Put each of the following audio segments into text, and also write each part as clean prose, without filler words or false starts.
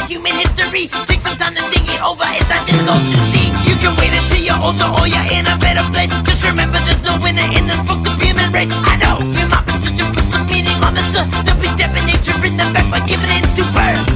human history. Take some time to think it over, it's not difficult to see. You can wait until you're older or you're in a better place. Just remember there's no winner in this fucked up human race. I know you might be searching for some meaning on this earth. There'll be stepping nature in the back by giving it to birth.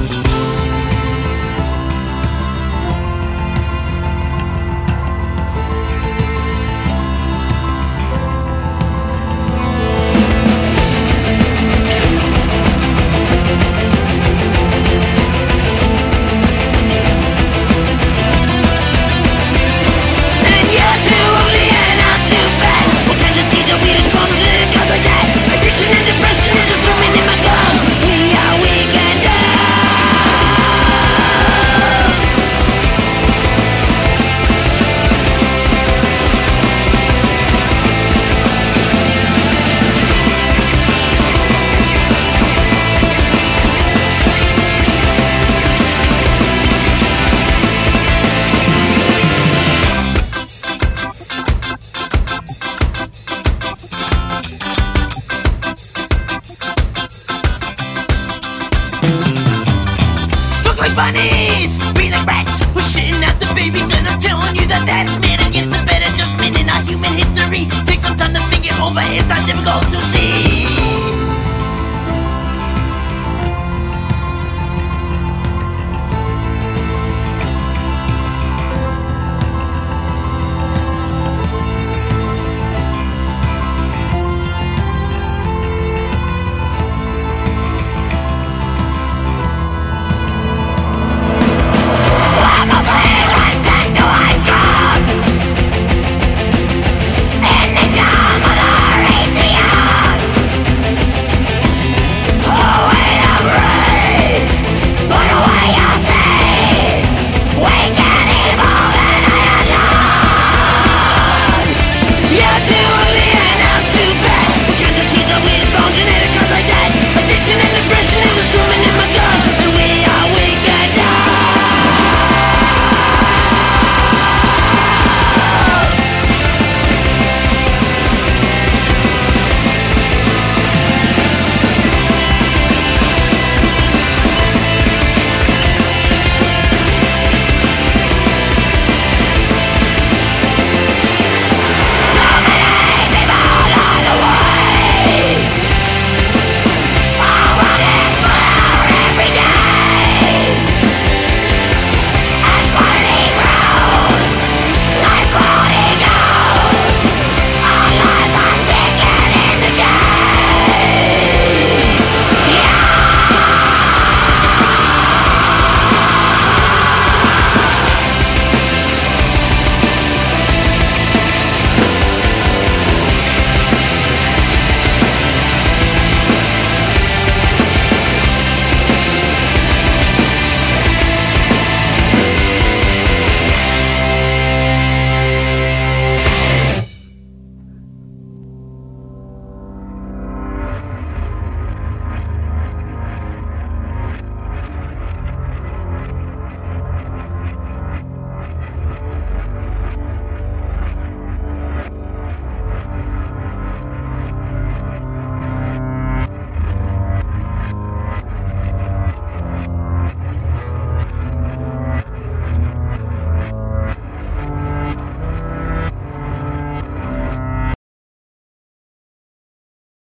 Like bunnies, be like rats. We're shitting out the babies, and I'm telling you that that's man against a better judgment in our human history. Take some time to think it over, it's not difficult to see.